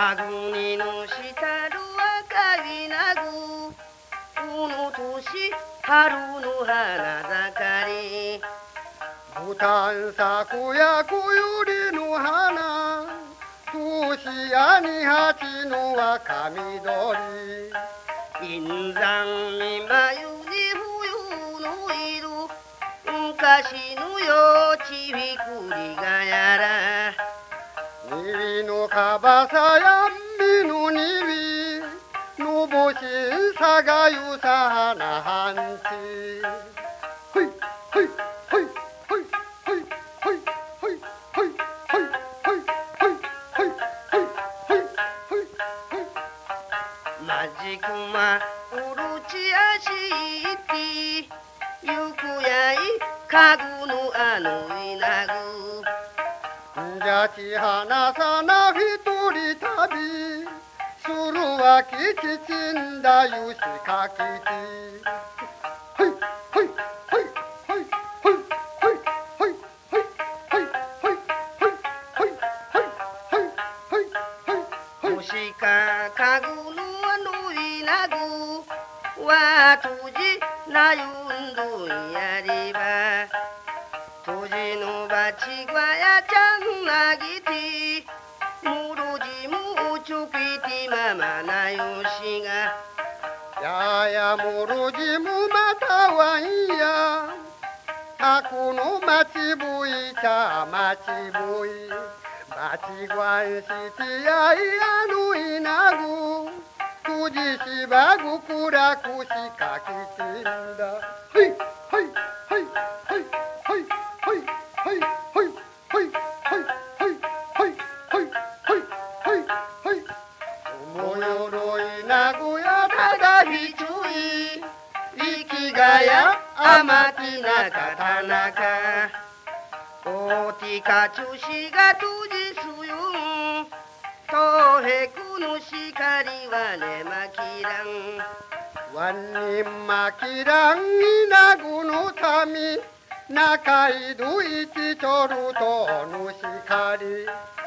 かぐにのしたる赤いなぐこの年春の花盛り牡丹咲や小よりの花年や二八の若緑銀山見舞に冬の色昔のよちびくりがやらにびのかばさやんびのにびのぼしんさがゆさなはんちほいほいほいほいほいほいほいほいほいほいほいほいほいほいほいまじくまうるちやしいてゆくやいかぐのあのいなぐじゃち花さな一人旅するわきちちんだゆしかきちほいほいほいほいほいほいほいほいほいほいほいほいほいほいほいもしかかぐのあのいなぐわとじなゆんどんやりばとじのばちぐわやちゃんなぎてむろじむちょきてままなよしがややもろじむまたわんやたこのまちぶいちゃまちぶいまちぐわんしてやいあのいなぐくじしばぐくらくしかきちんだはいはいはいはいはいはいはいはいはいはいはいはいはいはいおもよろいなぐやただひちゅい生きがやあまきなかたなかおてかちゅしがとじすよんとへくのしかりはねまきらんワンニンマキランイナグのたみ中いどいちちょるとぬしかり